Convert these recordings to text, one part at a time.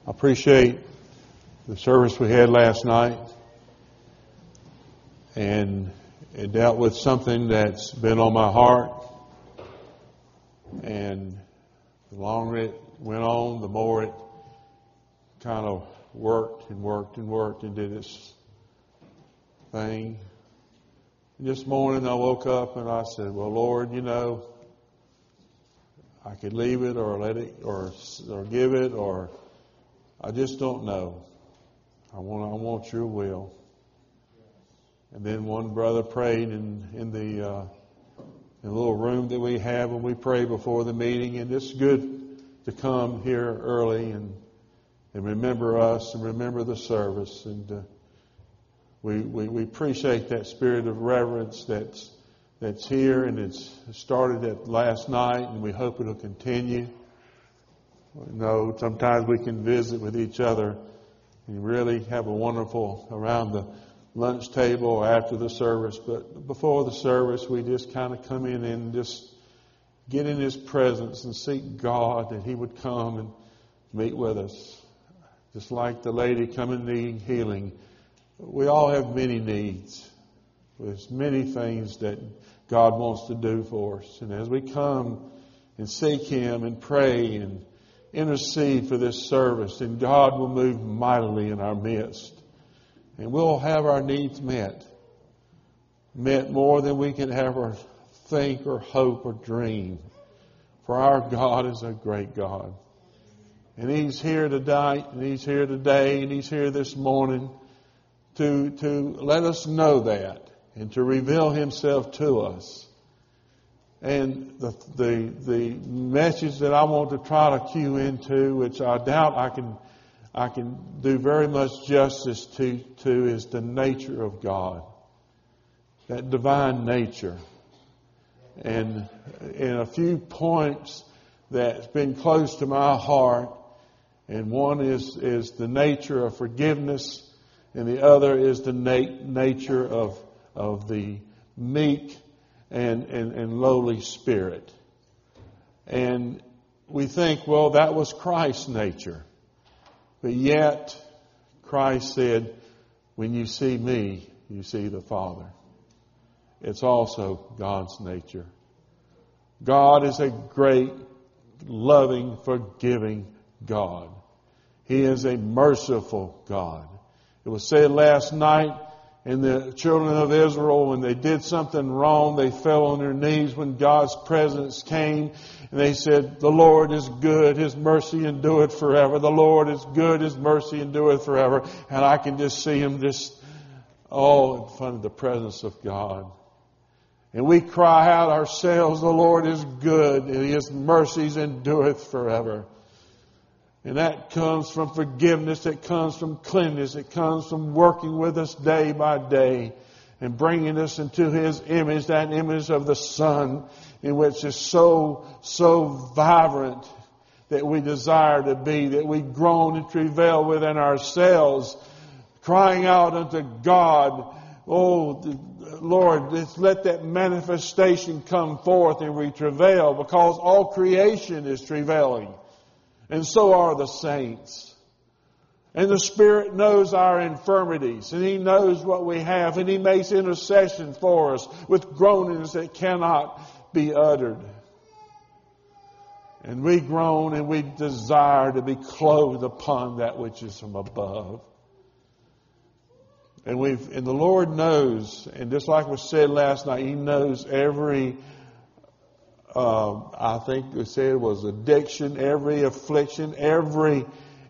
I appreciate the service we had last night, and it dealt with something that's been on my heart, and the longer it went on, the more it kind of worked and did its thing. And this morning I woke up and I said, well, Lord, I could leave it or let it or give it, or I just don't know. I want your will. And then one brother prayed in the little room that we have when we pray before the meeting, and it's good to come here early and remember us and remember the service. And we appreciate that spirit of reverence that's here, and it's started at last night, and we hope it'll continue. Sometimes we can visit with each other and really have a wonderful around the lunch table or after the service. But before the service, we just kind of come in and just get in His presence and seek God that He would come and meet with us. Just like the lady coming needing healing. We all have many needs. There's many things that God wants to do for us. And as we come and seek Him and pray and intercede for this service, and God will move mightily in our midst. And we'll have our needs met more than we can ever think or hope or dream. For our God is a great God. And He's here tonight, and He's here today, and He's here this morning to let us know that and to reveal Himself to us. And the message that I want to try to cue into, which I doubt I can do very much justice to is the nature of God. That divine nature. And in a few points that's been close to my heart, and one is the nature of forgiveness, and the other is the nature of the meek and lowly spirit. And we think, well, that was Christ's nature. But yet, Christ said, when you see me, you see the Father. It's also God's nature. God is a great, loving, forgiving God. He is a merciful God. It was said last night, and the children of Israel, when they did something wrong, they fell on their knees when God's presence came. And they said, the Lord is good, His mercy endureth forever. The Lord is good, His mercy endureth forever. And I can just see them all in front of the presence of God. And we cry out ourselves, the Lord is good, and His mercies endureth forever. And that comes from forgiveness. It comes from cleanness. It comes from working with us day by day and bringing us into His image, that image of the Son, in which is so vibrant that we desire to be, that we groan and travail within ourselves, crying out unto God, oh, Lord, let that manifestation come forth, and we travail, because all creation is travailing. And so are the saints. And the Spirit knows our infirmities, and He knows what we have, and He makes intercession for us with groanings that cannot be uttered. And we groan and we desire to be clothed upon that which is from above. And the Lord knows, and just like was said last night, He knows every I think they said it was addiction, every affliction, every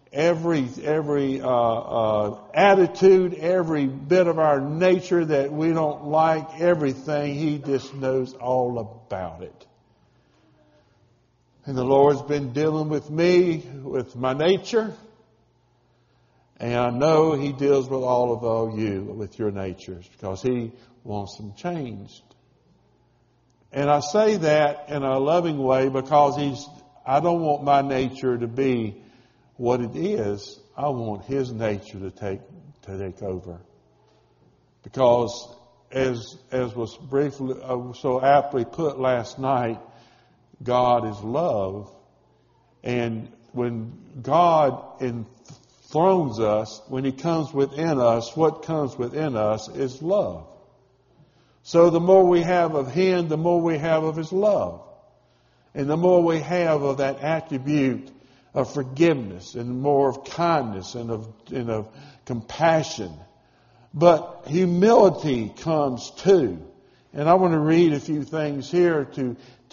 attitude, every bit of our nature that we don't like, everything. He just knows all about it. And the Lord's been dealing with me, with my nature. And I know He deals with all you, with your natures, because He wants them changed. And I say that in a loving way because I don't want my nature to be what it is. I want His nature to take over. Because as was briefly, so aptly put last night, God is love. And when God, in thrones us, when He comes within us, what comes within us is love. So the more we have of Him, the more we have of His love. And the more we have of that attribute of forgiveness, and more of kindness and of compassion. But humility comes too. And I want to read a few things here to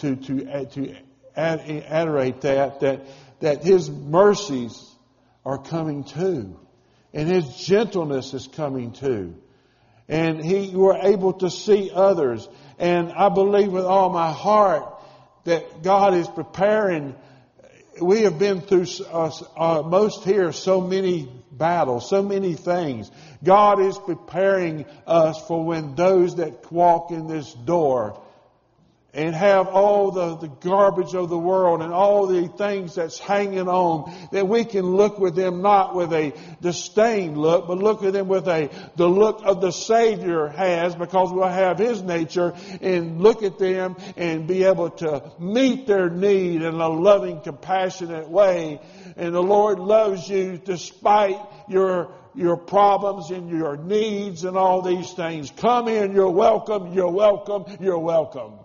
iterate that His mercies are coming too. And His gentleness is coming too. And you were able to see others. And I believe with all my heart that God is preparing. We have been through, most here, so many battles, so many things. God is preparing us for when those that walk in this door and have all the garbage of the world and all the things that's hanging on, that we can look with them not with a disdain look, but look at them with the look of the Savior has, because we'll have His nature, and look at them and be able to meet their need in a loving, compassionate way. And the Lord loves you despite your problems and your needs and all these things. Come in, you're welcome, you're welcome, you're welcome.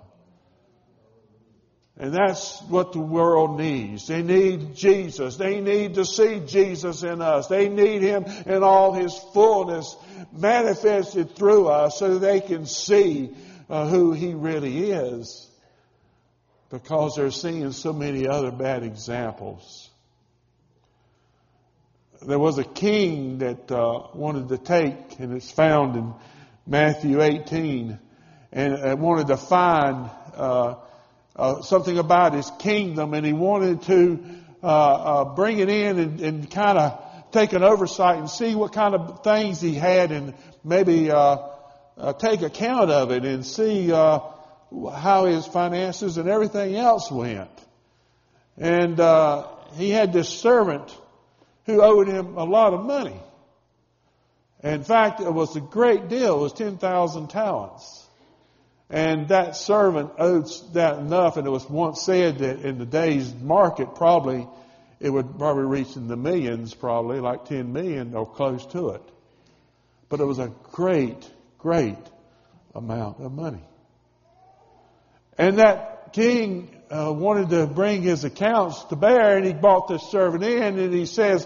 And that's what the world needs. They need Jesus. They need to see Jesus in us. They need Him in all His fullness manifested through us so they can see who He really is. Because they're seeing so many other bad examples. There was a king that wanted to take, and it's found in Matthew 18, and wanted to find something about his kingdom, and he wanted to bring it in and kind of take an oversight and see what kind of things he had, and maybe take account of it and see how his finances and everything else went. And he had this servant who owed him a lot of money. In fact, it was a great deal. It was 10,000 talents. And that servant owed that enough, and it was once said that in today's market, probably, it would probably reach in the millions, probably, like 10 million or close to it. But it was a great, great amount of money. And that king wanted to bring his accounts to bear, and he brought this servant in, and he says,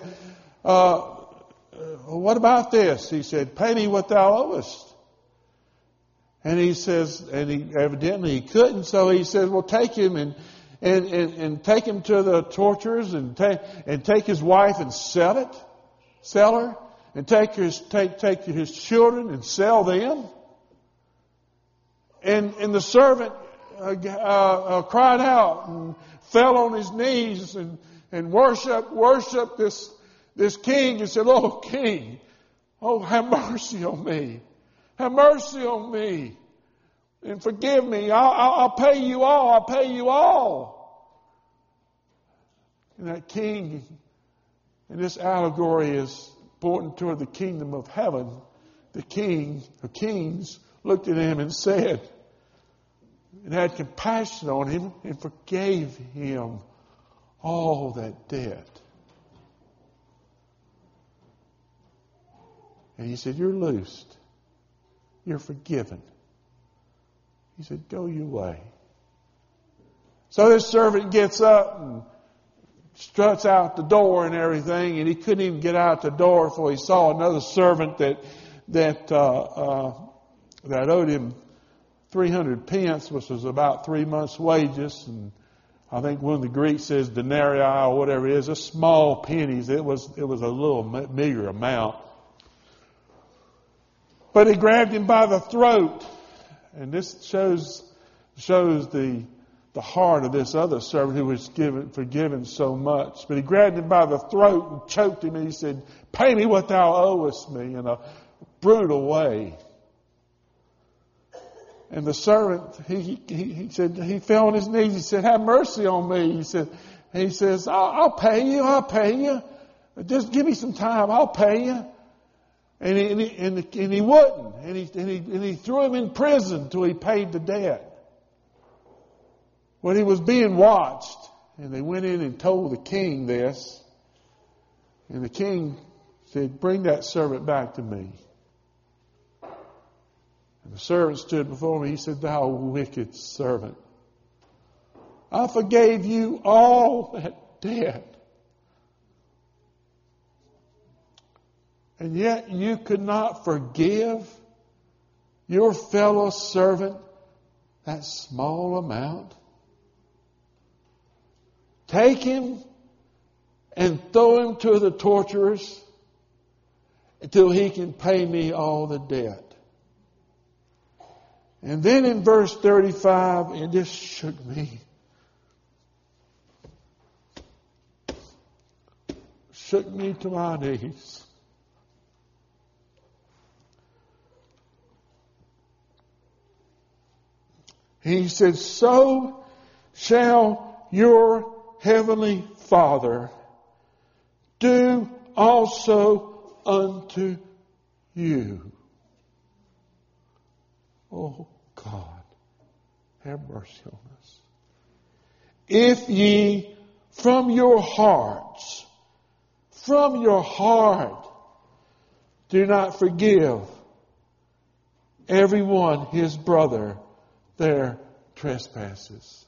what about this? He said, pay me what thou owest. And he says, and he evidently he couldn't, so he says, well, take him and take him to the torturers, and take his wife and sell her, and take his children and sell them. And the servant cried out and fell on his knees and worshiped this king and said, "Oh, king, oh, have mercy on me. Have mercy on me and forgive me. I'll pay you all. I'll pay you all." And that king, and this allegory is pointing toward the kingdom of heaven. The king of kings looked at him and said, and had compassion on him and forgave him all that debt. And he said, "You're loosed. You're forgiven." He said, "Go your way." So this servant gets up and struts out the door and everything, and he couldn't even get out the door before he saw another servant that owed him 300 pence, which was about 3 months' wages. And I think one of the Greeks says denarii or whatever it is, a small pennies. It was a little meager amount. But he grabbed him by the throat. And this shows the heart of this other servant who was forgiven so much. But he grabbed him by the throat and choked him, and he said, "Pay me what thou owest me," in a brutal way. And the servant, he said, he fell on his knees. He said, "Have mercy on me." He says, I'll pay you. Just give me some time. I'll pay you. And he wouldn't. And he threw him in prison till he paid the debt. When he was being watched, and they went in and told the king this, and the king said, bring that servant back to me. And the servant stood before me. He said, thou wicked servant, I forgave you all that debt. And yet you could not forgive your fellow servant that small amount. Take him and throw him to the torturers until he can pay me all the debt. And then in verse 35, it just shook me. Shook me to my knees. He said, so shall your heavenly Father do also unto you. Oh God, have mercy on us. If ye from your heart, do not forgive everyone his brother their trespasses.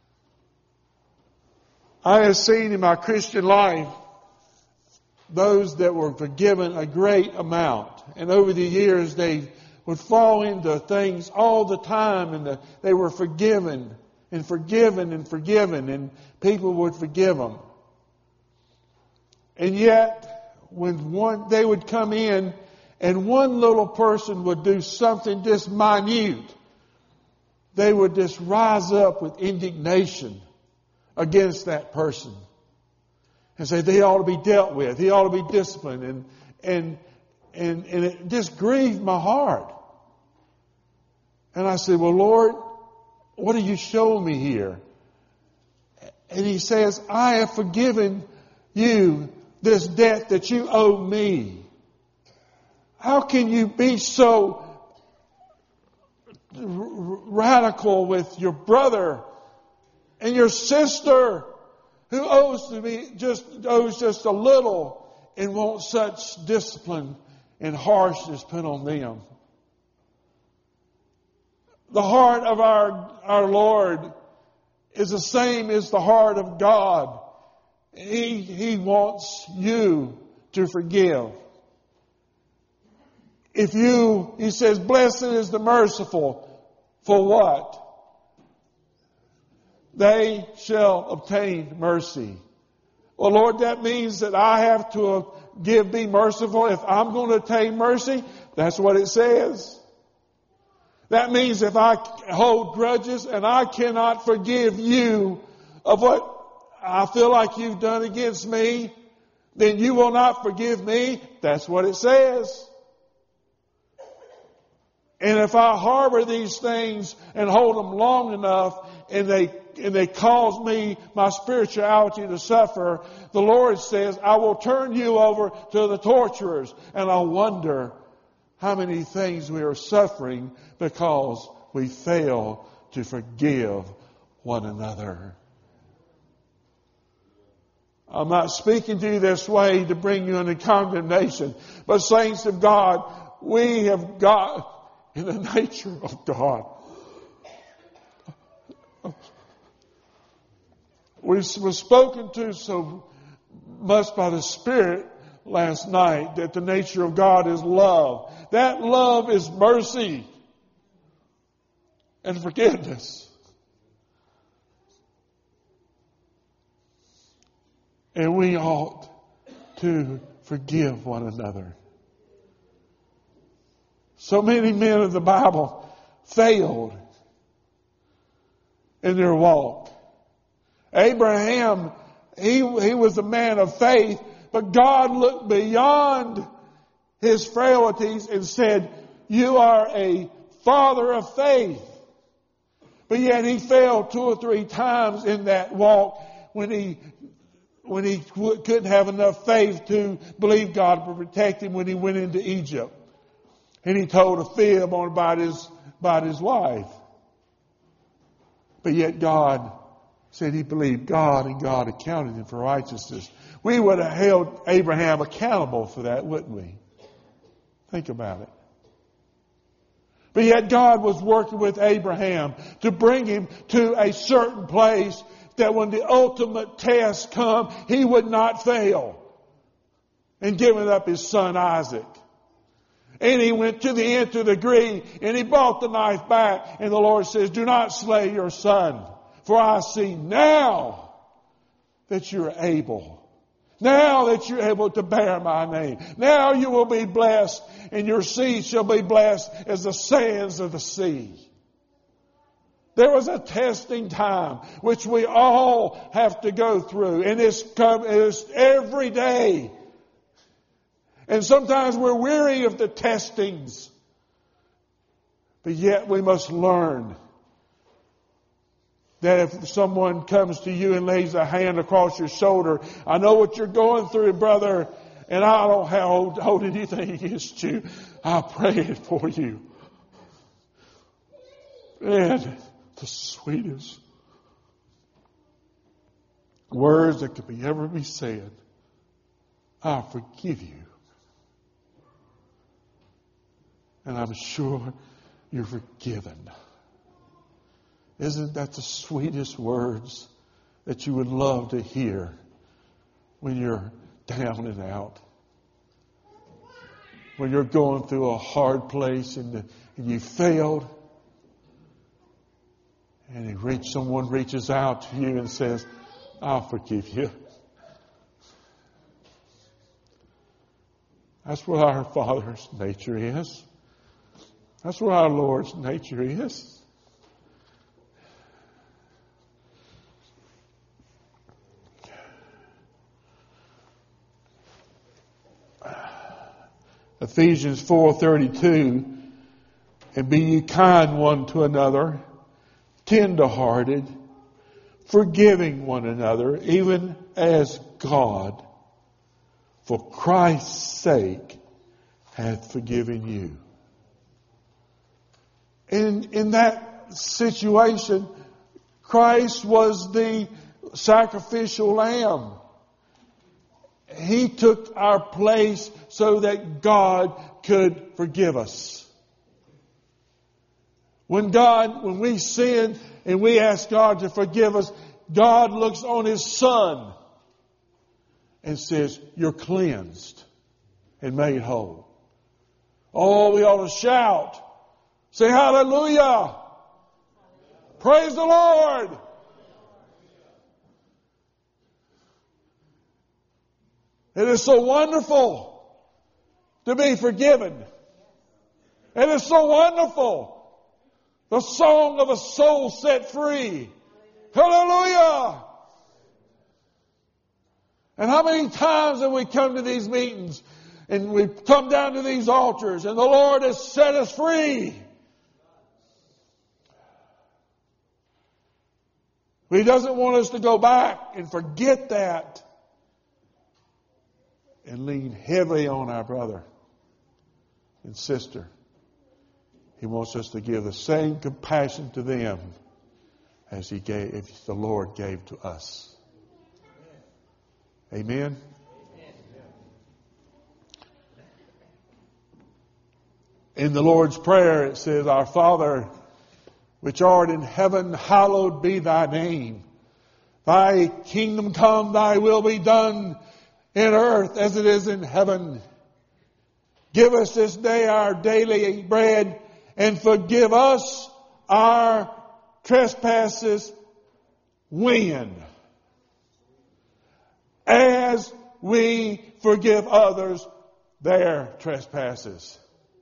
I have seen in my Christian life those that were forgiven a great amount. And over the years they would fall into things all the time, and they were forgiven and forgiven and forgiven, and people would forgive them. And yet, when they would come in and one little person would do something just minute, they would just rise up with indignation against that person and say they ought to be dealt with, he ought to be disciplined, and it just grieved my heart. And I said, well, Lord, what are you showing me here? And he says, I have forgiven you this debt that you owe me. How can you be so radical with your brother and your sister who owes just a little and wants such discipline and harshness put on them? The heart of our Lord is the same as the heart of God. He wants you to forgive. He says, blessed is the merciful. For what? They shall obtain mercy. Well, Lord, that means that I have to be merciful if I'm going to obtain mercy. That's what it says. That means if I hold grudges and I cannot forgive you of what I feel like you've done against me, then you will not forgive me. That's what it says. And if I harbor these things and hold them long enough and they cause me, my spirituality, to suffer, the Lord says, I will turn you over to the torturers. And I wonder how many things we are suffering because we fail to forgive one another. I'm not speaking to you this way to bring you into condemnation, but saints of God, we have got in the nature of God. We were spoken to so much by the Spirit last night that the nature of God is love. That love is mercy and forgiveness. And we ought to forgive one another. So many men of the Bible failed in their walk. Abraham, he was a man of faith, but God looked beyond his frailties and said, you are a father of faith. But yet he failed 2 or 3 times in that walk when he couldn't have enough faith to believe God would protect him when he went into Egypt. And he told a fib about his wife. But yet God said he believed God and God accounted him for righteousness. We would have held Abraham accountable for that, wouldn't we? Think about it. But yet God was working with Abraham to bring him to a certain place that when the ultimate test come, he would not fail in giving up his son Isaac. And he went to the nth degree and he brought the knife back. And the Lord says, do not slay your son. For I see now that you're able. Now that you're able to bear my name. Now you will be blessed and your seed shall be blessed as the sands of the sea. There was a testing time which we all have to go through. And it's every day. And sometimes we're weary of the testings. But yet we must learn that if someone comes to you and lays a hand across your shoulder, I know what you're going through, brother, and I don't hold anything against you. I prayed for you. And the sweetest words that could ever be said, I forgive you. And I'm sure you're forgiven. Isn't that the sweetest words that you would love to hear when you're down and out? When you're going through a hard place and you failed. And someone reaches out to you and says, I'll forgive you. That's what our Father's nature is. That's what our Lord's nature is. Ephesians 4:32, and be ye kind one to another, tender-hearted, forgiving one another, even as God, for Christ's sake, hath forgiven you. In that situation, Christ was the sacrificial lamb. He took our place so that God could forgive us. When we sin and we ask God to forgive us, God looks on His Son and says, you're cleansed and made whole. Oh, we ought to shout. Say hallelujah. Praise the Lord. It is so wonderful to be forgiven. It is so wonderful. The song of a soul set free. Hallelujah. And how many times have we come to these meetings and we come down to these altars and the Lord has set us free. He doesn't want us to go back and forget that and lean heavily on our brother and sister. He wants us to give the same compassion to them as the Lord gave to us. Amen? In the Lord's Prayer it says, Our Father, which art in heaven, hallowed be thy name. Thy kingdom come, thy will be done in earth as it is in heaven. Give us this day our daily bread, and forgive us our trespasses. When? As we forgive others their trespasses.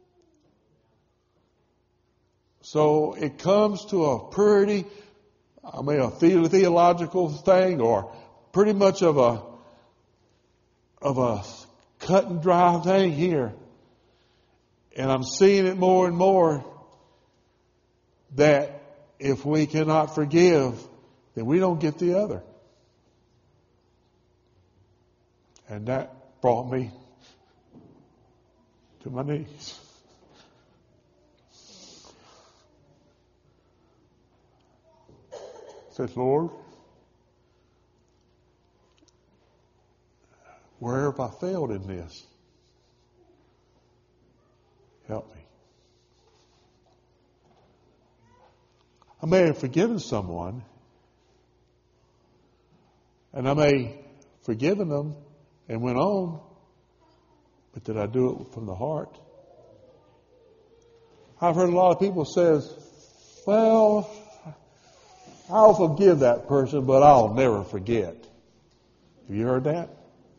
So it comes to a theological thing, or pretty much of a cut and dry thing here. And I'm seeing it more and more that if we cannot forgive, then we don't get the other. And that brought me to my knees. I said, Lord, Where have I failed in this? Help me. I may have forgiven someone, and I may have forgiven them and went on, but did I do it from the heart? I've heard a lot of people say, well, I'll forgive that person, but I'll never forget. Have you heard that?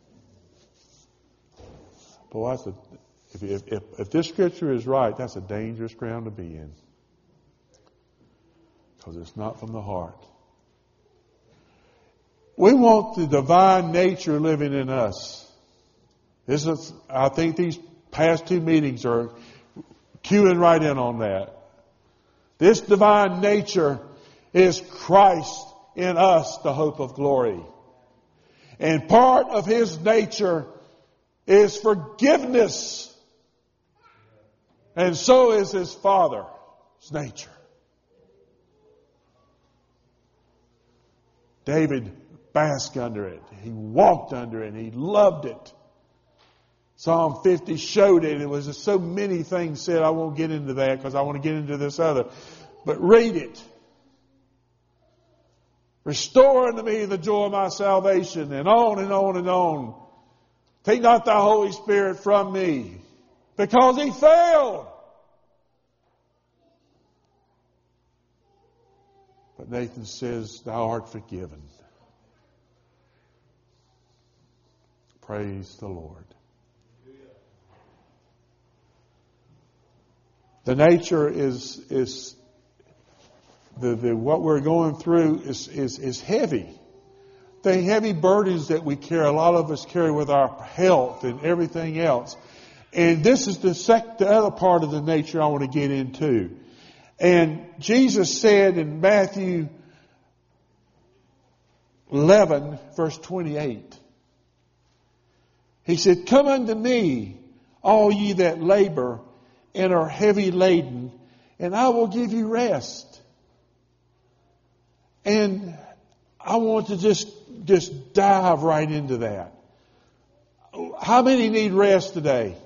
Boy, if this scripture is right, that's a dangerous ground to be in. Because it's not from the heart. We want the divine nature living in us. I think these past 2 meetings are cueing right in on that. This divine nature is Christ in us, the hope of glory. And part of His nature is forgiveness. And so is His Father's nature. David basked under it. He walked under it. He loved it. Psalm 50 showed it. It was just so many things said. I won't get into that because I want to get into this other. But read it. Restore unto me the joy of my salvation, and on and on and on. Take not thy Holy Spirit from me, because he failed. But Nathan says, thou art forgiven. Praise the Lord. The nature is what we're going through is heavy. The heavy burdens that we carry, a lot of us carry with our health and everything else. And this is the other part of the nature I want to get into. And Jesus said in Matthew 11, verse 28, He said, come unto me, all ye that labor and are heavy laden, and I will give you rest. And I want to just dive right into that. How many need rest today?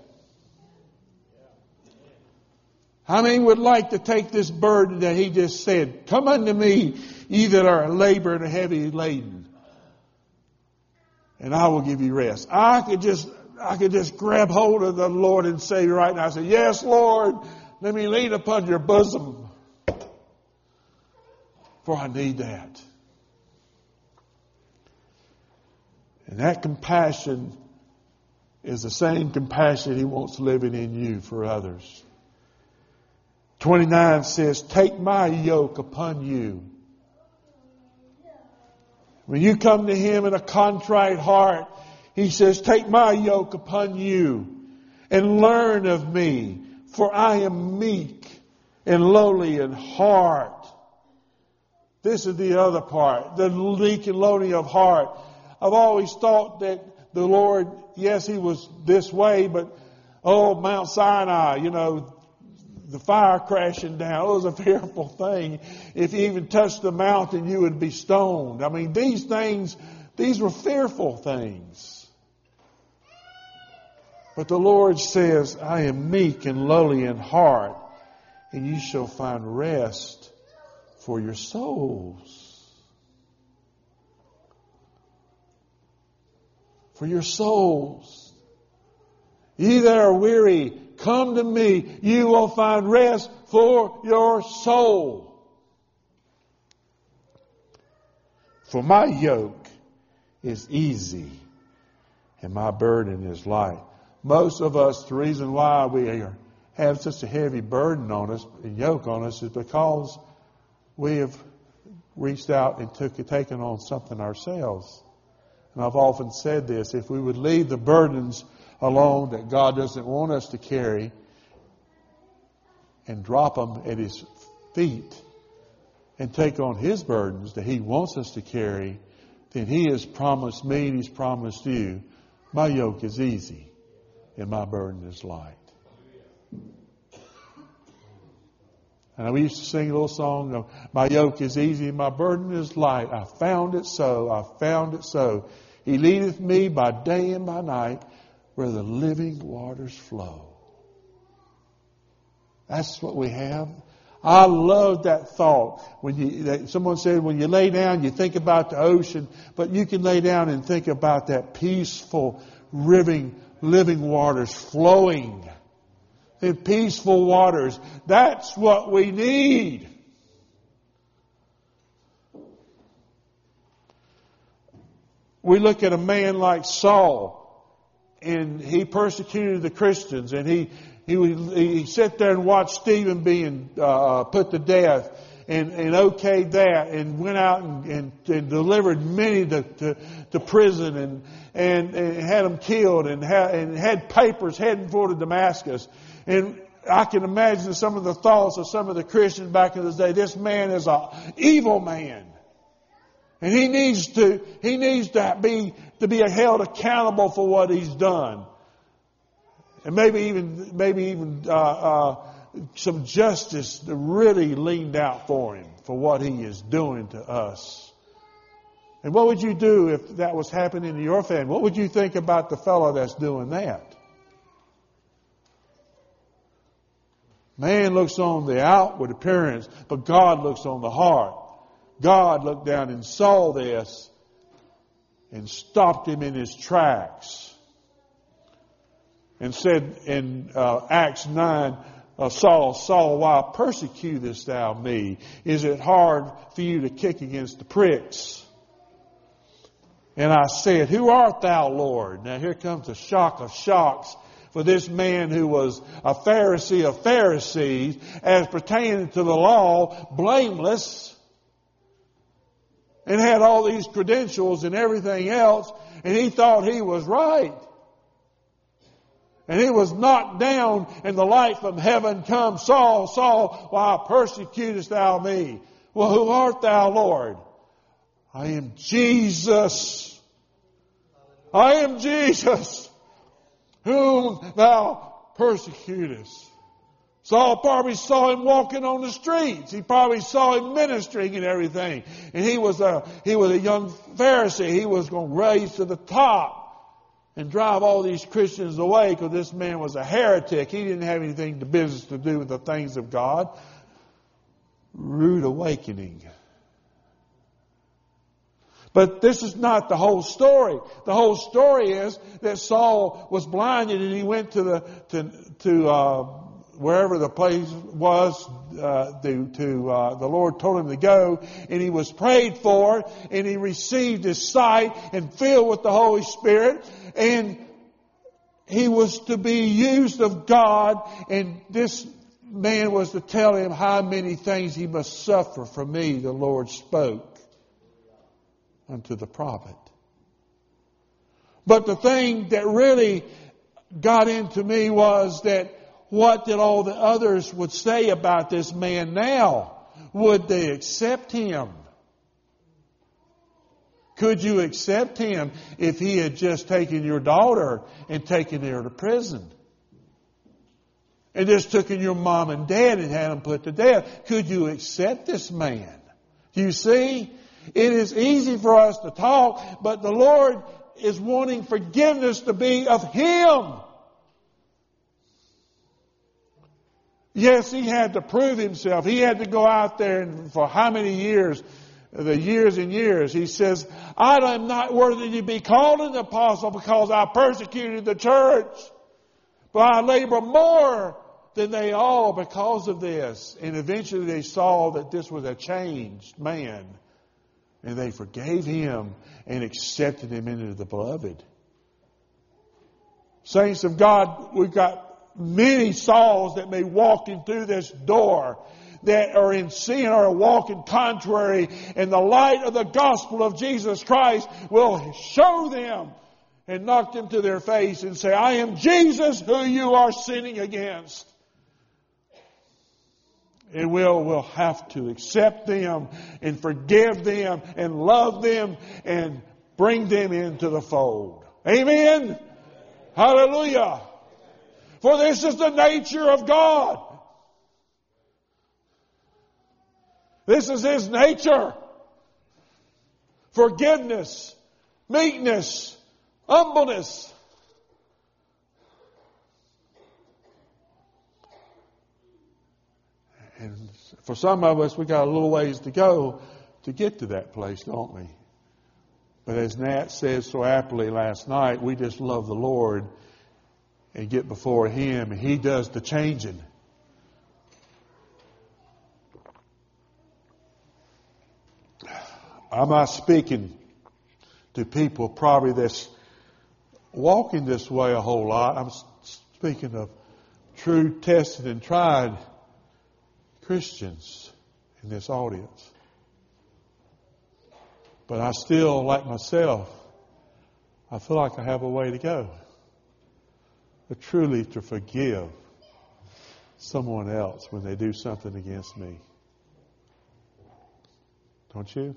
How many would like to take this burden that he just said, come unto me, ye that are labored and heavy laden, and I will give you rest. I could just grab hold of the Lord and say right now, I say, yes, Lord, let me lean upon your bosom. For I need that. And that compassion is the same compassion he wants living in you for others. 29 says, take my yoke upon you. When you come to him in a contrite heart, he says, take my yoke upon you and learn of me, for I am meek and lowly in heart. This is the other part, the meek and lowly of heart. I've always thought that the Lord, yes, he was this way, but Mount Sinai, the fire crashing down, it was a fearful thing. If you even touched the mountain, you would be stoned. I mean, these were fearful things. But the Lord says, I am meek and lowly in heart, and you shall find rest for your souls. For your souls. Ye that are weary, come to me. You will find rest for your soul. For my yoke is easy and my burden is light. Most of us, the reason why we have such a heavy burden on us, and yoke on us, is because we have reached out and taken on something ourselves. And I've often said this, if we would leave the burdens alone that God doesn't want us to carry and drop them at his feet and take on his burdens that he wants us to carry, then he has promised me and he's promised you, my yoke is easy and my burden is light. And we used to sing a little song, my yoke is easy and my burden is light. I found it so. I found it so. He leadeth me by day and by night where the living waters flow. That's what we have. I love that thought. Someone said when you lay down, you think about the ocean, but you can lay down and think about that peaceful, living waters flowing. The peaceful waters. That's what we need. We look at a man like Saul, and he persecuted the Christians, and he sat there and watched Stephen being put to death, and okayed that, and went out and delivered many to prison, and had them killed, and had papers heading for Damascus. And I can imagine some of the thoughts of some of the Christians back in the day. This man is an evil man. And he needs to be held accountable for what he's done. And maybe even some justice really leaned out for him for what he is doing to us. And what would you do if that was happening to your family? What would you think about the fellow that's doing that? Man looks on the outward appearance, but God looks on the heart. God looked down and saw this and stopped him in his tracks and said in Acts 9, Saul, Saul, why persecutest thou me? Is it hard for you to kick against the pricks? And I said, who art thou, Lord? Now here comes the shock of shocks for this man who was a Pharisee of Pharisees, as pertaining to the law, blameless, and had all these credentials and everything else, and he thought he was right. And he was knocked down, and the light from heaven comes, Saul, Saul, why persecutest thou me? Well, who art thou, Lord? I am Jesus. I am Jesus, whom thou persecutest. Saul probably saw him walking on the streets. He probably saw him ministering and everything. And he was a young Pharisee. He was going to raise to the top and drive all these Christians away because this man was a heretic. He didn't have anything to business to do with the things of God. Rude awakening. But this is not the whole story. The whole story is that Saul was blinded and he went to wherever the place was, the Lord told him to go, and he was prayed for, and he received his sight and filled with the Holy Spirit, and he was to be used of God, and this man was to tell him how many things he must suffer for me, the Lord spoke unto the prophet. But the thing that really got into me was that what did all the others would say about this man now? Would they accept him? Could you accept him if he had just taken your daughter and taken her to prison? And just taken your mom and dad and had them put to death? Could you accept this man? You see, it is easy for us to talk, but the Lord is wanting forgiveness to be of him. Yes, he had to prove himself. He had to go out there and for how many years? The years and years. He says, I am not worthy to be called an apostle because I persecuted the church. But I labor more than they all because of this. And eventually they saw that this was a changed man. And they forgave him and accepted him into the beloved. Saints of God, we've got many Sauls that may walk in through this door that are in sin or are walking contrary, and the light of the gospel of Jesus Christ will show them and knock them to their face and say, I am Jesus who you are sinning against. And we'll have to accept them and forgive them and love them and bring them into the fold. Amen? Hallelujah. For this is the nature of God. This is His nature. Forgiveness, meekness, humbleness. And for some of us, we got a little ways to go to get to that place, don't we? But as Nat said so aptly last night, we just love the Lord and get before Him, and He does the changing. I'm not speaking to people probably that's walking this way a whole lot. I'm speaking of true, tested, and tried Christians in this audience. But I still, like myself, I feel like I have a way to go. But truly to forgive someone else when they do something against me. Don't you?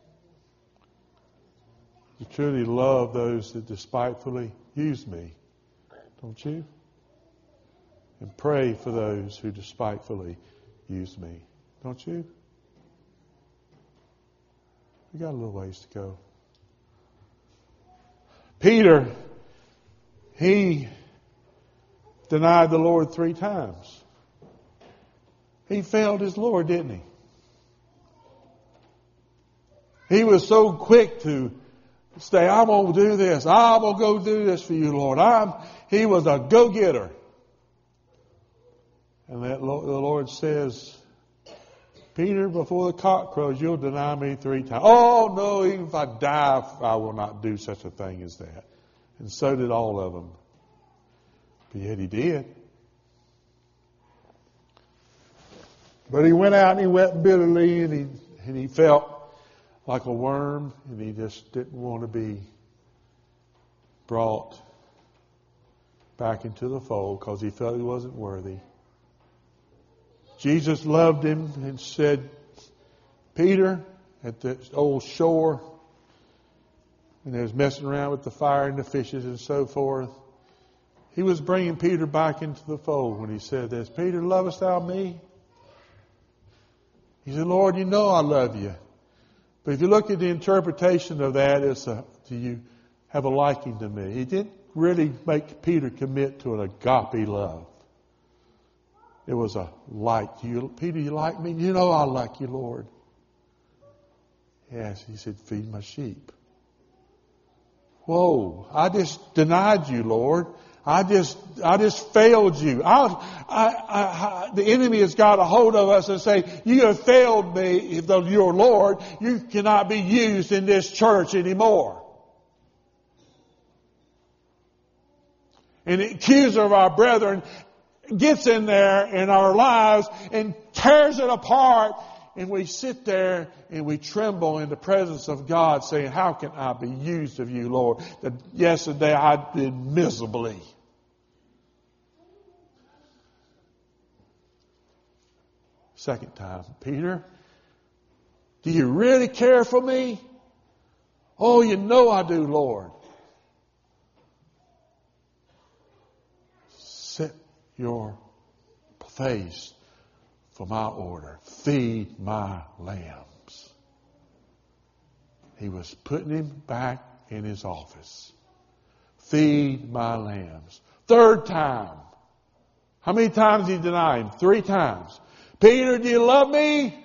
To truly love those that despitefully use me. Don't you? And pray for those who despitefully use me. Don't you? We got a little ways to go. Peter, he denied the Lord 3 times. He failed his Lord, didn't he? He was so quick to say, I'm going to do this. I'm going to go do this for you, Lord. He was a go-getter. And the Lord says, Peter, before the cock crows, you'll deny me 3 times. Oh, no, even if I die, I will not do such a thing as that. And so did all of them. But yet he did. But he went out and he wept bitterly and he felt like a worm, and he just didn't want to be brought back into the fold because he felt he wasn't worthy. Jesus loved him and said, Peter, at the old shore, and they was messing around with the fire and the fishes and so forth, he was bringing Peter back into the fold when he said this. Peter, lovest thou me? He said, Lord, you know I love you. But if you look at the interpretation of that, it's do you have a liking to me? He didn't really make Peter commit to an agape love. It was a like. Peter, you like me? You know I like you, Lord. Yes, he said, feed my sheep. Whoa, I just denied you, Lord. I just failed you. The enemy has got a hold of us and say, you have failed me, if you're Lord. You cannot be used in this church anymore. And the accuser of our brethren gets in there in our lives and tears it apart. And we sit there and we tremble in the presence of God saying, how can I be used of you, Lord? That yesterday I did miserably. Second time, Peter, do you really care for me? Oh, you know I do, Lord. Set your face for my order. Feed my lambs. He was putting him back in his office. Feed my lambs. Third time. How many times did he deny him? 3 times. Peter, do you love me?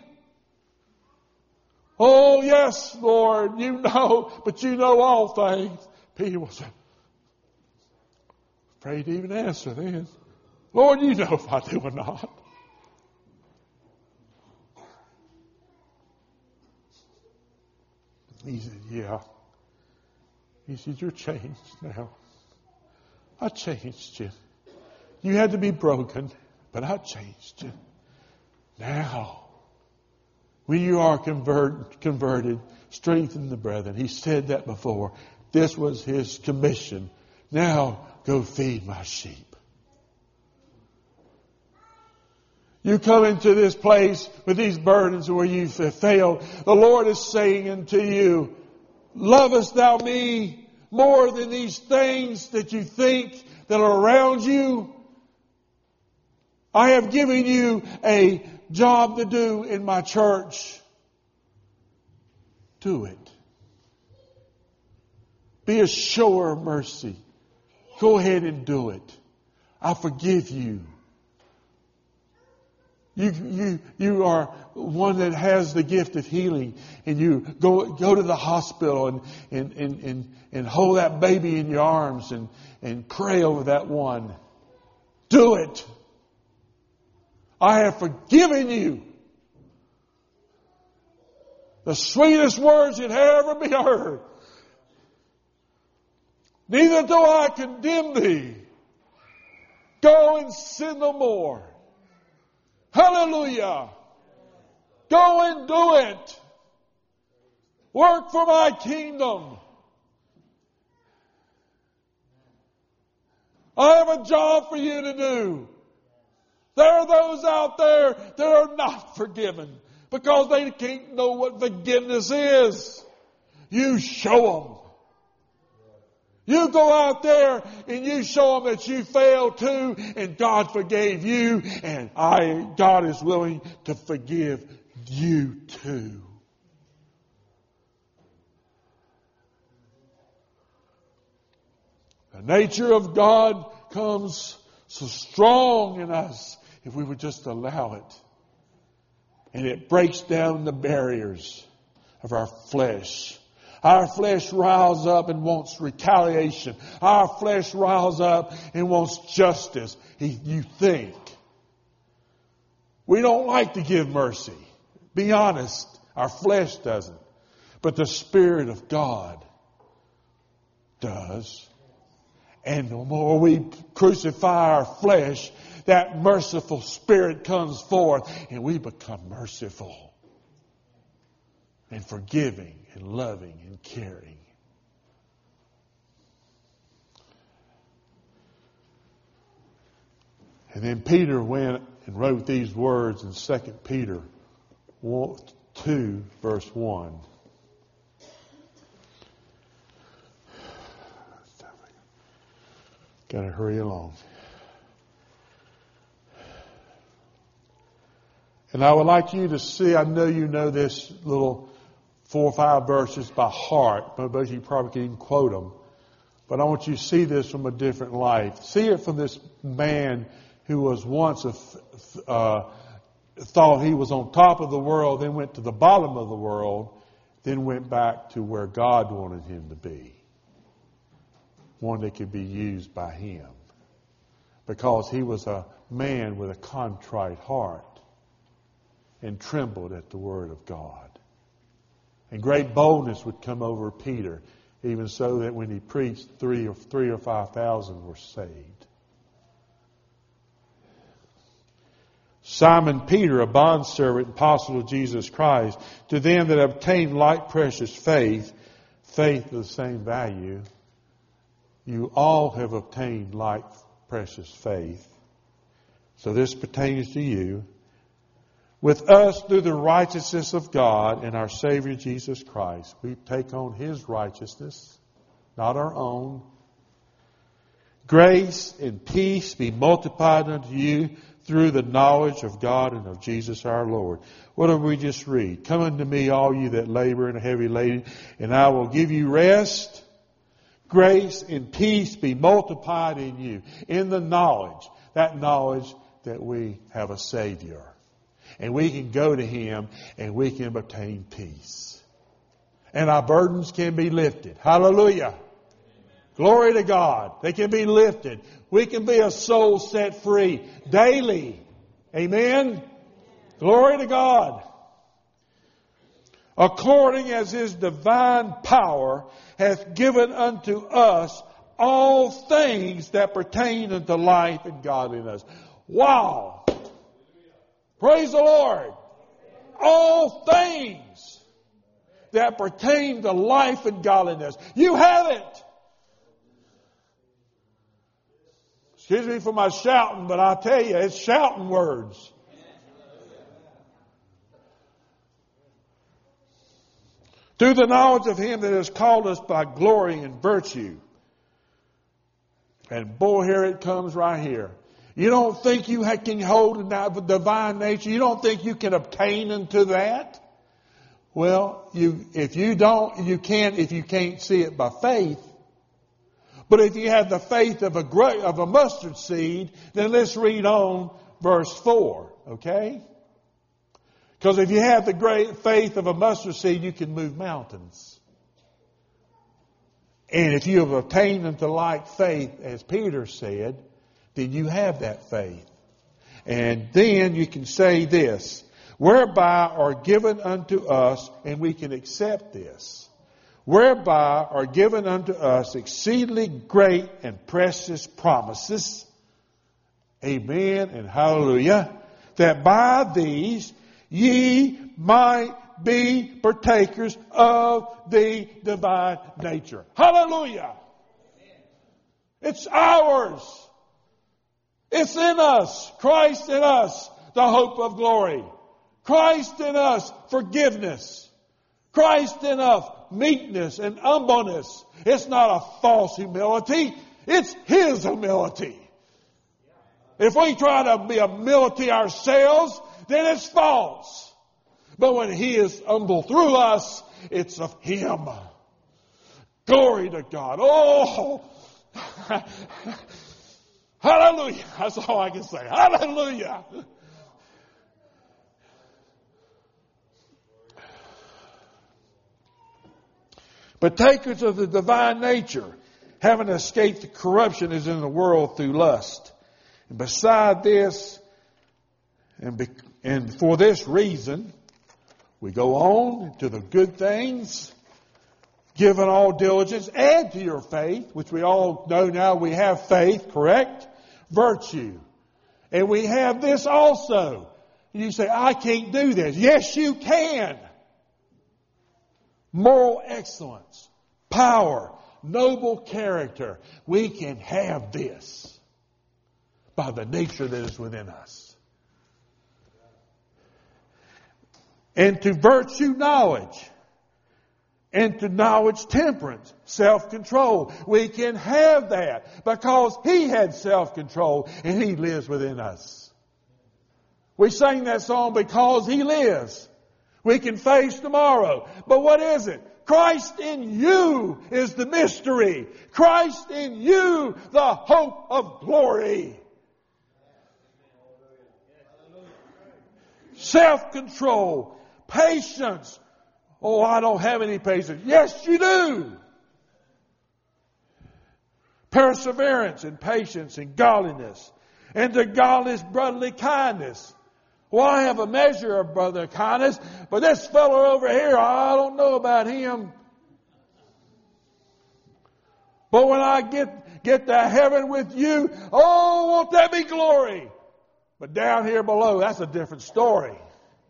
Oh, yes, Lord, you know, but you know all things. Peter was afraid to even answer then. Lord, you know if I do or not. He said, yeah. He said, you're changed now. I changed you. You had to be broken, but I changed you. Now, when you are converted, strengthen the brethren. He said that before. This was his commission. Now, go feed my sheep. You come into this place with these burdens where you have failed. The Lord is saying unto you, lovest thou me more than these things that you think that are around you? I have given you a job to do in my church. Do it. Be a shower of mercy. Go ahead and do it. I forgive you. You are one that has the gift of healing, and you go to the hospital and hold that baby in your arms and pray over that one. Do it. I have forgiven you. The sweetest words you'd ever be heard. Neither do I condemn thee. Go and sin no more. Hallelujah. Go and do it. Work for my kingdom. I have a job for you to do. There are those out there that are not forgiven because they can't know what forgiveness is. You show them. You go out there and you show them that you failed too, and God forgave you, and God is willing to forgive you too. The nature of God comes so strong in us if we would just allow it. And it breaks down the barriers of our flesh. Our flesh riles up and wants retaliation. Our flesh riles up and wants justice. You think. We don't like to give mercy. Be honest. Our flesh doesn't. But the Spirit of God does. And the more we crucify our flesh, that merciful Spirit comes forth and we become merciful and forgiving and loving and caring. And then Peter went and wrote these words in 2 Peter 2, verse 1. Got to hurry along. And I would like you to see, I know you know this little 4 or 5 verses by heart, but you probably can't even quote them. But I want you to see this from a different light. See it from this man who was once thought he was on top of the world, then went to the bottom of the world, then went back to where God wanted him to be. One that could be used by him. Because he was a man with a contrite heart and trembled at the word of God. And great boldness would come over Peter, even so that when he preached, 3 or 5,000 were saved. Simon Peter, a bondservant, apostle of Jesus Christ, to them that obtained like precious faith of the same value. You all have obtained like precious faith. So this pertains to you. With us through the righteousness of God and our Savior Jesus Christ. We take on His righteousness, not our own. Grace and peace be multiplied unto you through the knowledge of God and of Jesus our Lord. What did we just read? Come unto me, all you that labor and are heavy laden, and I will give you rest. Grace and peace be multiplied in you. In the knowledge. That knowledge that we have a Savior. And we can go to Him and we can obtain peace. And our burdens can be lifted. Hallelujah. Amen. Glory to God. They can be lifted. We can be a soul set free daily. Amen. Glory to God. According as His divine power hath given unto us all things that pertain unto life and godliness. Wow. Praise the Lord. All things that pertain to life and godliness. You have it. Excuse me for my shouting, but I tell you, it's shouting words. Through the knowledge of Him that has called us by glory and virtue. And boy, here it comes right here. You don't think you can hold the divine nature? You don't think you can obtain into that? Well, if you can't see it by faith, But if you have the faith of a mustard seed, then let's read on verse 4, okay? Because if you have the great faith of a mustard seed, you can move mountains. And if you have obtained unto like faith, as Peter said, then you have that faith. And then you can say this, whereby are given unto us, and we can accept this, whereby are given unto us exceedingly great and precious promises. Amen and hallelujah. That by these ye might be partakers of the divine nature. Hallelujah. It's ours. It's in us. Christ in us, the hope of glory. Christ in us, forgiveness. Christ in us, meekness and humbleness. It's not a false humility. It's His humility. If we try to be a humility ourselves, then it's false. But when He is humble through us, it's of Him. Glory to God. Oh, hallelujah. That's all I can say. Hallelujah. Partakers of the divine nature, having escaped the corruption is in the world through lust. And beside this, and for this reason, we go on to the good things, given all diligence, add to your faith, which we all know now we have faith, correct? Virtue. And we have this also. You say, I can't do this. Yes, you can. Moral excellence, power, noble character. We can have this by the nature that is within us. And to virtue, knowledge. And to knowledge, temperance, self-control. We can have that because He had self-control and He lives within us. We sang that song because He lives. We can face tomorrow. But what is it? Christ in you is the mystery. Christ in you, the hope of glory. Self-control. Patience. Oh, I don't have any patience. Yes, you do. Perseverance and patience and godliness. And to godliness, brotherly kindness. Well, I have a measure of brotherly kindness, but this fellow over here, I don't know about him. But when I get to heaven with you, oh, won't that be glory? But down here below, that's a different story.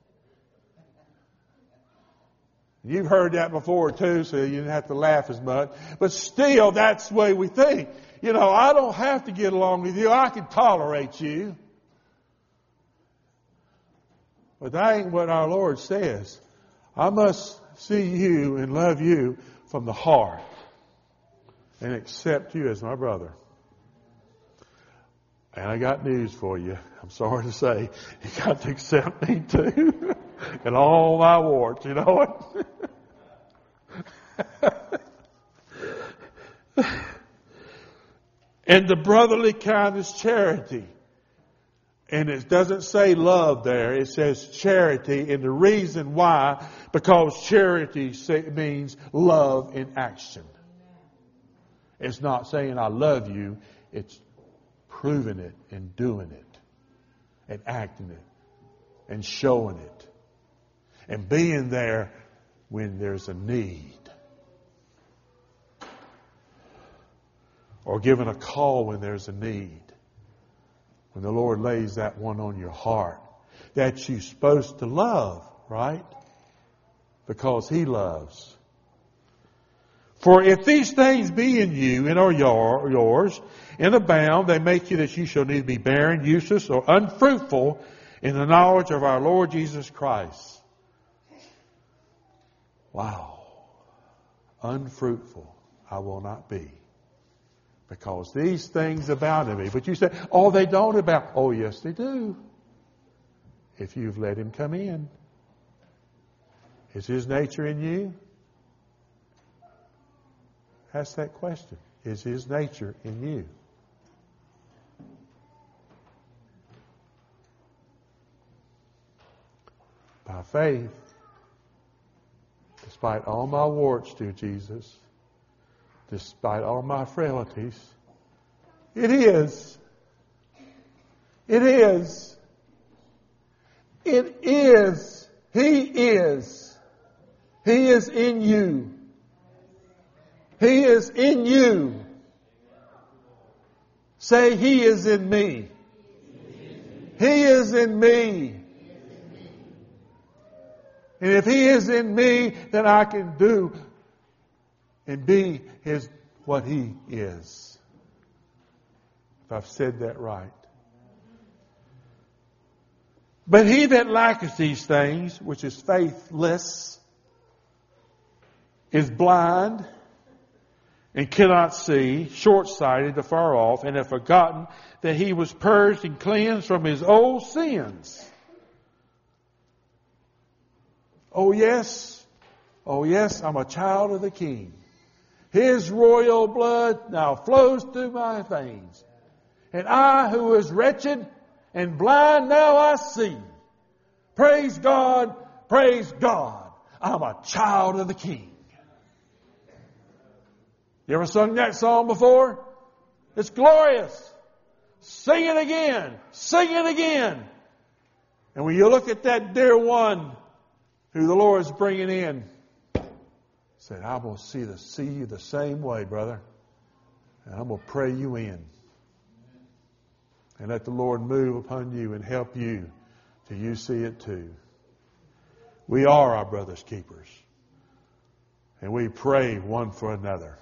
You've heard that before too, so you didn't have to laugh as much. But still, that's the way we think. You know, I don't have to get along with you. I can tolerate you. But that ain't what our Lord says. I must see you and love you from the heart and accept you as my brother. And I got news for you. I'm sorry to say, you got to accept me too. And all my warts, you know what? And the brotherly kindness, charity. And it doesn't say love there. It says charity. And the reason why, because charity means love in action. It's not saying I love you. It's proving it and doing it and acting it and showing it and being there when there's a need or giving a call when there's a need. When the Lord lays that one on your heart that you're supposed to love, right? Because He loves. For if these things be in you and are yours, and abound, they make you that you shall neither be barren, useless, or unfruitful in the knowledge of our Lord Jesus Christ. Wow. Unfruitful I will not be. Because these things abound in me. But you say, oh, they don't abound. Oh, yes, they do. If you've let Him come in. Is His nature in you? Ask that question. is His nature in you. By faith, despite all my warts, dear Jesus, despite all my frailties, it is. It is. It is. He is. He is in you. He is in you. Say, He is in me. He is in me. And if He is in me, then I can do and be what He is. If I've said that right. But he that lacketh these things, which is faithless, is blind and cannot see, short-sighted, afar off, and have forgotten that he was purged and cleansed from his old sins. Oh yes, I'm a child of the King. His royal blood now flows through my veins. And I, who was wretched and blind, now I see. Praise God, praise God. I'm a child of the King. You ever sung that song before? It's glorious. Sing it again. Sing it again. And when you look at that dear one who the Lord is bringing in, said, I'm going to see you the same way, brother. And I'm going to pray you in. And let the Lord move upon you and help you till you see it too. We are our brother's keepers. And we pray one for another.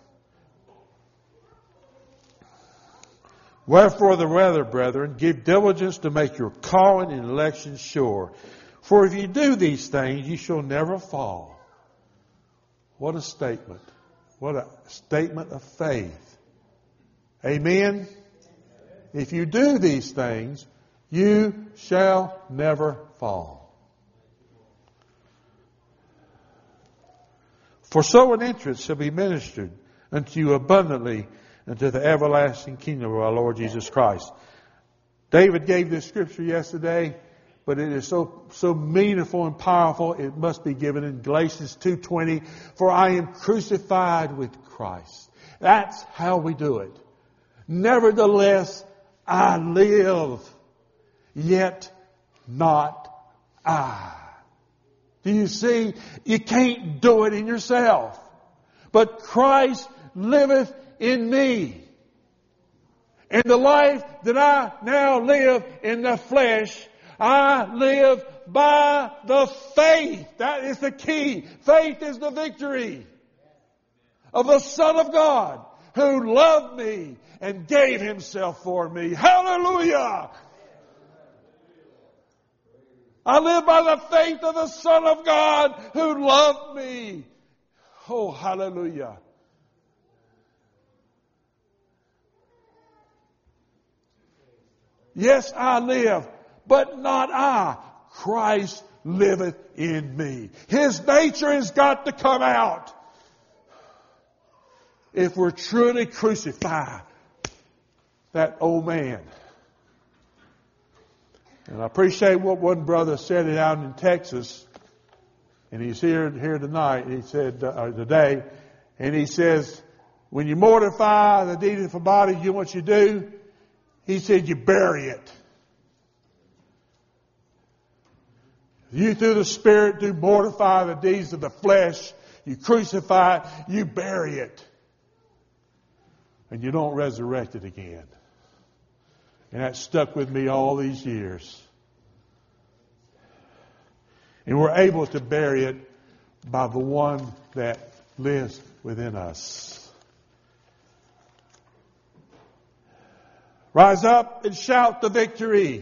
Wherefore the rather, brethren, give diligence to make your calling and election sure. For if you do these things, you shall never fall. What a statement. What a statement of faith. Amen? If you do these things, you shall never fall. For so an entrance shall be ministered unto you abundantly into the everlasting kingdom of our Lord Jesus Christ. David gave this scripture yesterday, but it is so meaningful and powerful, it must be given in Galatians 2:20. For I am crucified with Christ. That's how we do it. Nevertheless, I live, yet not I. Do you see? You can't do it in yourself. But Christ liveth in me. And the life that I now live in the flesh, I live by the faith. That is the key. Faith is the victory of the Son of God who loved me and gave Himself for me. Hallelujah! I live by the faith of the Son of God who loved me. Oh, hallelujah. Yes, I live, but not I. Christ liveth in me. His nature has got to come out. If we're truly crucified that old man. And I appreciate what one brother said it out in Texas. And he's here tonight. He said, today. And he says, when you mortify the deed of the body, you know what you do? He said, you bury it. You through the Spirit do mortify the deeds of the flesh. You crucify it, you bury it. And you don't resurrect it again. And that stuck with me all these years. And we're able to bury it by the one that lives within us. Rise up and shout the victory.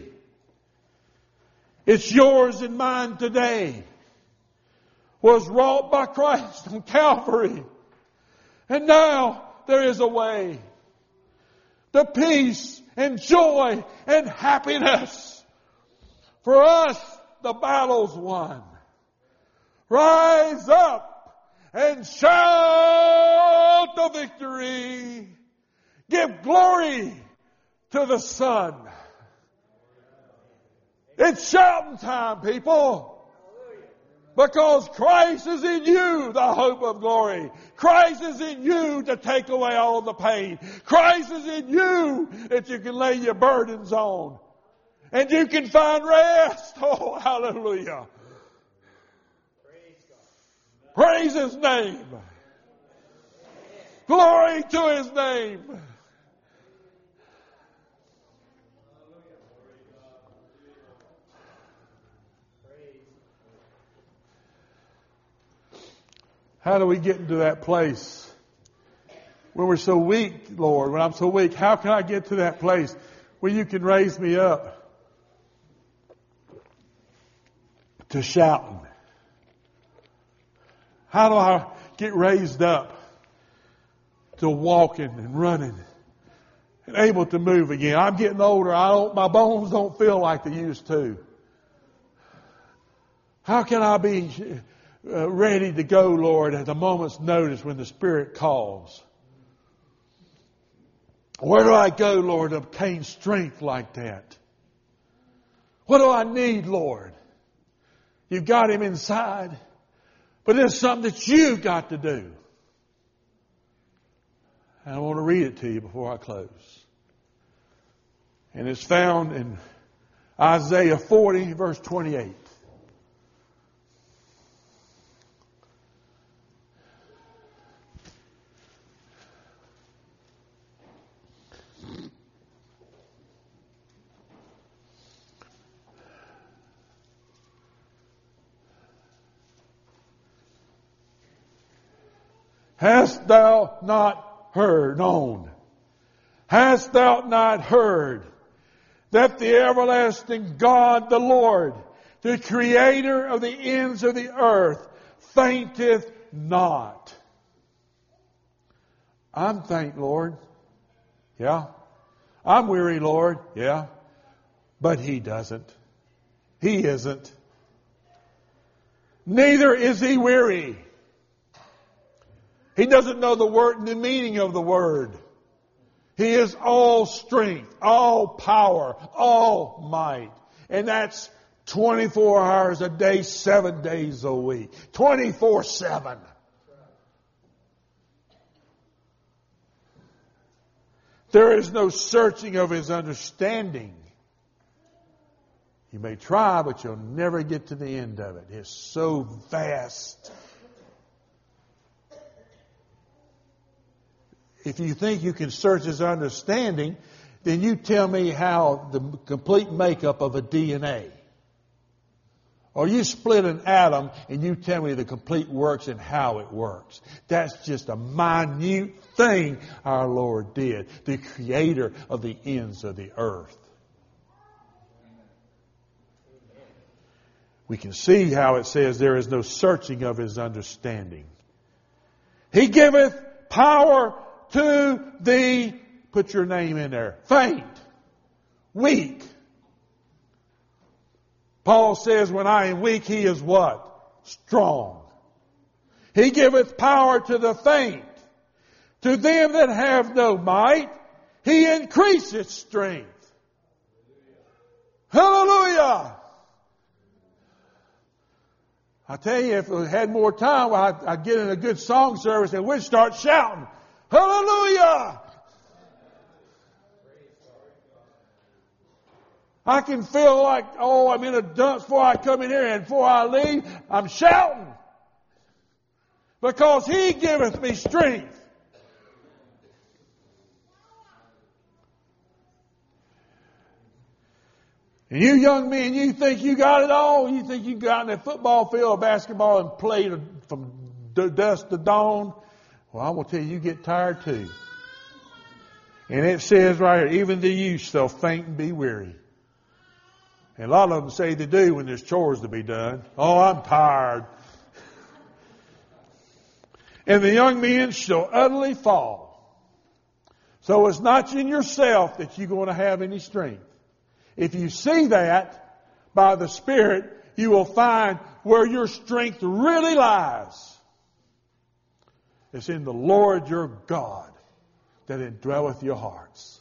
It's yours and mine today. Was wrought by Christ on Calvary. And now there is a way. The peace and joy and happiness. For us, the battle's won. Rise up and shout the victory. Give glory to the Son. It's shouting time, people. Because Christ is in you, the hope of glory. Christ is in you to take away all the pain. Christ is in you that you can lay your burdens on. And you can find rest. Oh, hallelujah. Praise His name. Glory to His name. How do we get into that place when we're so weak, Lord? When I'm so weak, how can I get to that place where you can raise me up to shouting? How do I get raised up to walking and running and able to move again? I'm getting older. My bones don't feel like they used to. How can I be ready to go, Lord, at a moment's notice when the Spirit calls? Where do I go, Lord, to obtain strength like that? What do I need, Lord? You've got Him inside, but it's something that you've got to do. And I want to read it to you before I close. And it's found in Isaiah 40, verse 28. Hast thou not known? Hast thou not heard that the everlasting God, the Lord, the Creator of the ends of the earth, fainteth not? I'm faint, Lord. Yeah. I'm weary, Lord. Yeah. But He doesn't. He isn't. Neither is He weary. He doesn't know the meaning of the word. He is all strength, all power, all might. And that's 24 hours a day, 7 days a week. 24/7. There is no searching of His understanding. You may try, but you'll never get to the end of it. It's so vast. If you think you can search His understanding, then you tell me how the complete makeup of a DNA. Or you split an atom and you tell me the complete works and how it works. That's just a minute thing our Lord did. The Creator of the ends of the earth. We can see how it says there is no searching of His understanding. He giveth power to the, put your name in there, faint, weak. Paul says, when I am weak, He is what? Strong. He giveth power to the faint. To them that have no might, He increaseth strength. Hallelujah! I tell you, if we had more time, I'd get in a good song service and we'd start shouting, hallelujah! I can feel like, I'm in a dump before I come in here, and before I leave, I'm shouting. Because He giveth me strength. And you young men, you think you got it all? You think you can go out in that football field of basketball and play from dusk to dawn? Well, I'm going to tell you get tired too. And it says right here, even the youth shall faint and be weary. And a lot of them say they do when there's chores to be done. Oh, I'm tired. And the young men shall utterly fall. So it's not in yourself that you're going to have any strength. If you see that by the Spirit, you will find where your strength really lies. It's in the Lord your God, that indwelleth your hearts.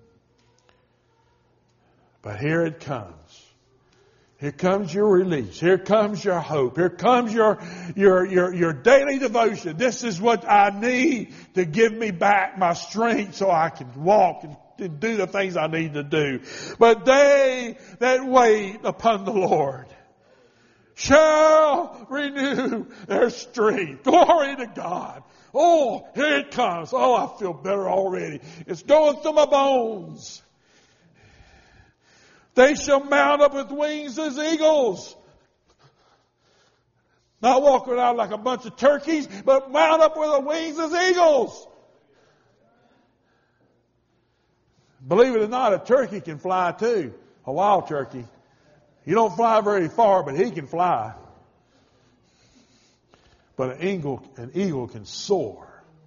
But here it comes. Here comes your release. Here comes your hope. Here comes your daily devotion. This is what I need to give me back my strength so I can walk and do the things I need to do. But they that wait upon the Lord shall renew their strength. Glory to God. Oh, here it comes. Oh, I feel better already. It's going through my bones. They shall mount up with wings as eagles. Not walk around like a bunch of turkeys, but mount up with the wings as eagles. Believe it or not, a turkey can fly too. A wild turkey. You don't fly very far, but he can fly. But an eagle can soar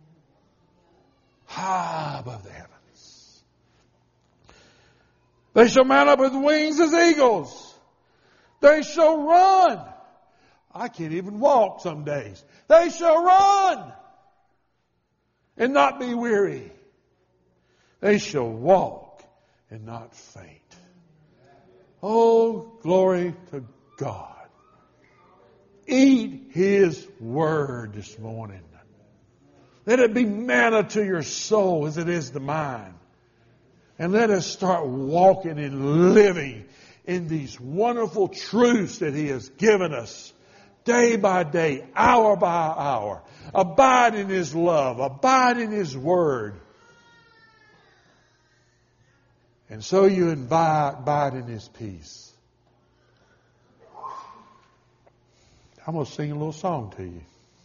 high above the heavens. They shall mount up with wings as eagles. They shall run. I can't even walk some days. They shall run and not be weary. They shall walk and not faint. Oh, glory to God. Eat His Word this morning. Let it be manna to your soul as it is to mine. And let us start walking and living in these wonderful truths that He has given us day by day, hour by hour. Abide in His love. Abide in His Word. And so you abide in His peace. I'm going to sing a little song to you.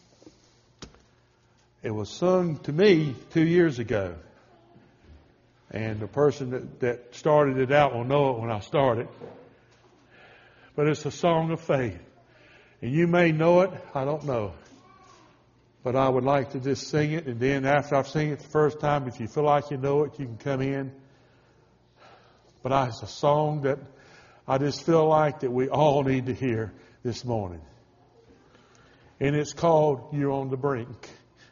It was sung to me 2 years ago. And the person that started it out will know it when I start it. But it's a song of faith. And you may know it, I don't know. But I would like to just sing it. And then after I've sung it the first time, if you feel like you know it, you can come in. But it's a song that I just feel like that we all need to hear this morning. And it's called You're on the Brink.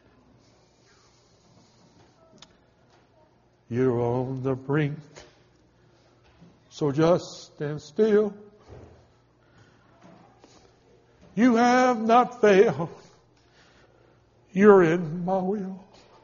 You're on the brink, so just stand still. You have not failed. You're in my will.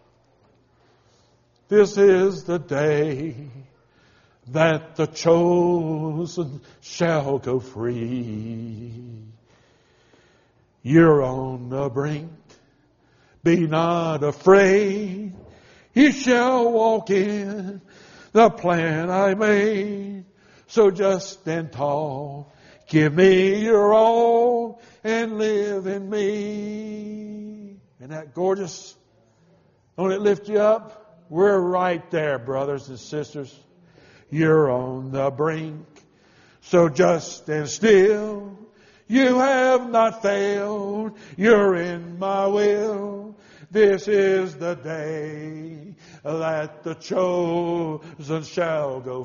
This is the day that the chosen shall go free. You're on the brink. Be not afraid. You shall walk in the plan I made. So just stand tall. Give me your all and live in me. Isn't that gorgeous? Don't it lift you up? We're right there, brothers and sisters. You're on the brink. So just stand still. You have not failed. You're in my will. This is the day that the chosen shall go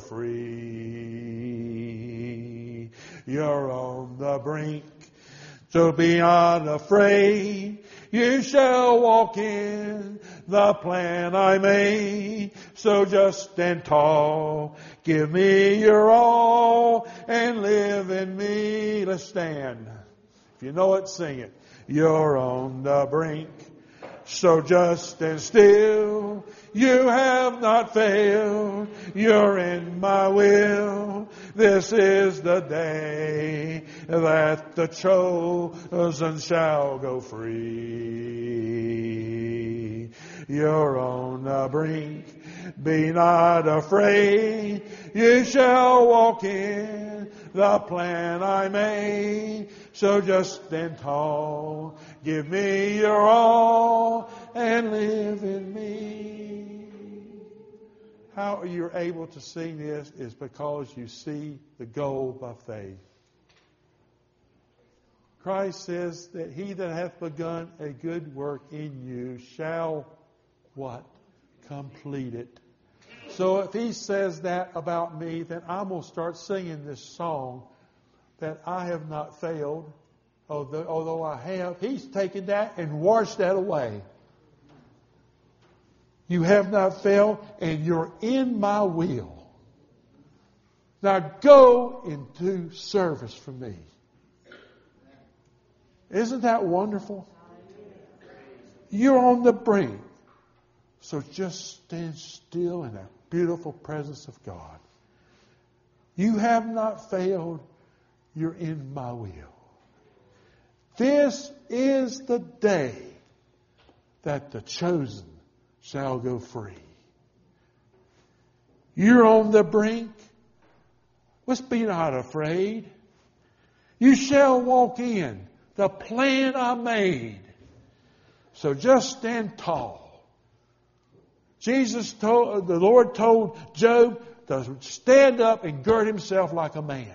free. You're on the brink, so be not afraid. You shall walk in the plan I made. So just stand tall. Give me your all and live in me. Let's stand. If you know it, sing it. You're on the brink. So just stand still. You have not failed. You're in my will. This is the day that the chosen shall go free. You're on the brink. Be not afraid. You shall walk in the plan I made. So just stand tall. Give me your all and live in me. How you're able to sing this is because you see the goal by faith. Christ says that he that hath begun a good work in you shall what? Complete it. So if he says that about me, then I'm going to start singing this song that I have not failed. Although I have, he's taken that and washed that away. You have not failed, and you're in my will. Now go and do service for me. Isn't that wonderful? You're on the brink. So just stand still in that beautiful presence of God. You have not failed. You're in my will. This is the day that the chosen shall go free. You're on the brink. Let's be not afraid. You shall walk in the plan I made. So just stand tall. The Lord told Job to stand up and gird himself like a man.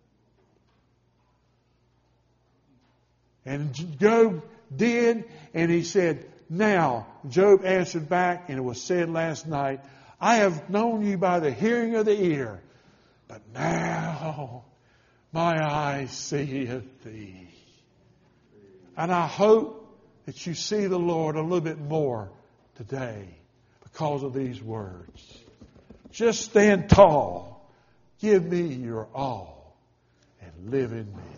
And Job did, and he said, now, Job answered back, and it was said last night, I have known you by the hearing of the ear, but now my eyes seeth thee. And I hope that you see the Lord a little bit more today because of these words. Just stand tall. Give me your all and live in me.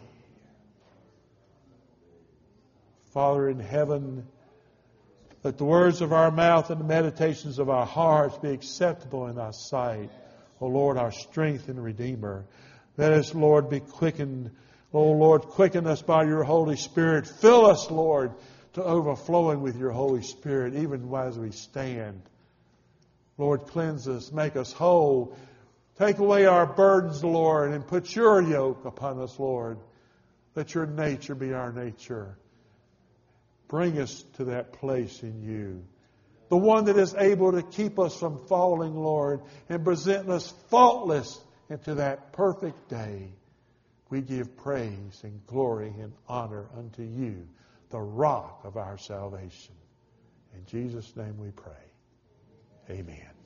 Father in heaven, let the words of our mouth and the meditations of our hearts be acceptable in thy sight. O Lord, our strength and Redeemer. Let us, Lord, be quickened. O Lord, quicken us by your Holy Spirit. Fill us, Lord, to overflowing with your Holy Spirit, even as we stand. Lord, cleanse us, make us whole. Take away our burdens, Lord, and put your yoke upon us, Lord. Let your nature be our nature. Bring us to that place in you. The one that is able to keep us from falling, Lord, and present us faultless into that perfect day. We give praise and glory and honor unto you, the rock of our salvation. In Jesus' name we pray. Amen.